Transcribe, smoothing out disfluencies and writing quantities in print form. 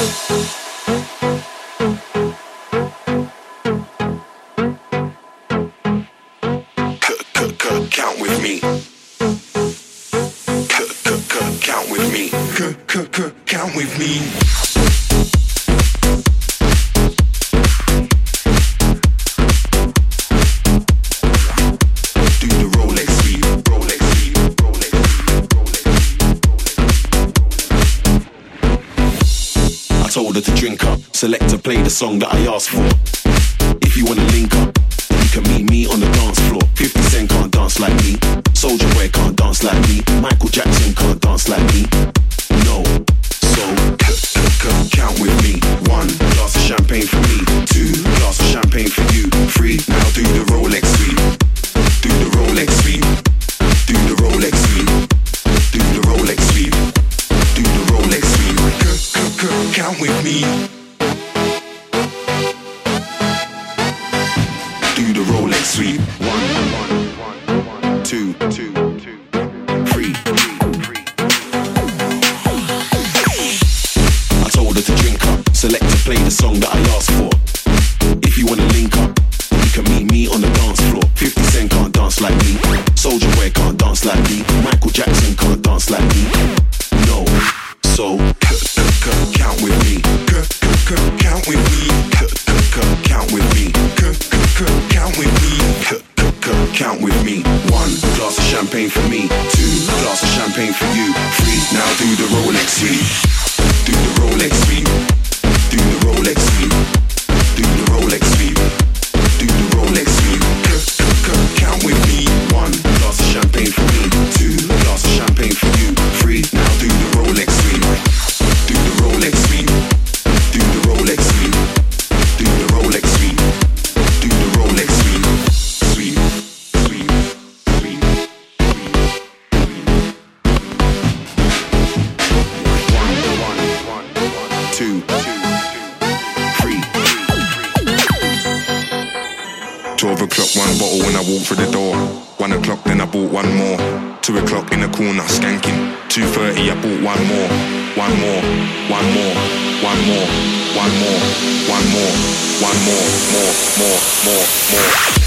Count with me. Count with me. Count with me. Told her to drink up, select to play the song that I asked for. If you wanna link up, then you can meet me on the dance floor. 50 Cent can't dance like me, Soulja Boy can't dance like me, Michael Jackson can't dance like me. No, so count with me. 1 glass of champagne for me, 2 glass of champagne for you, 3 now do the Rolex sweep, do the Rolex sweep, do the Rolex sweep, do the Rolex sweep, do the Rolex sweep. Count with me. Do the Rolex sweep. 1, 2, 3. I told her to drink up, select to play the song that I asked for. If you wanna link up, you can meet me on the dance floor. 50 Cent can't dance like me, Soulja Boy can't dance like me, Michael Jackson can't dance like me. No, so count with me. Count with me. Count with me. Count with me. Count with me. 1 glass of champagne for me, 2 glass of champagne for you, 3 now do the Rolex sweep, do the Rolex sweep, do the Rolex sweep, do the Rolex sweep, do the Rolex sweep. Count with me. 1 glass of champagne for me, 2 glass of champagne for you, 3 now do the Rolex sweep, do the Rolex sweep, do the Rolex sweep, do the Rolex sweep, do the Rolex sweep, sweep, sweep, sweep, sweep. 2, 3. 12 o'clock, 1 bottle when I walk through the door. 1 o'clock, then I bought 1 more. 2 o'clock in the corner, skanking. 2:30, I bought 1 more. 1 more, 1 more, 1 more, 1 more, 1 more, 1 more, more.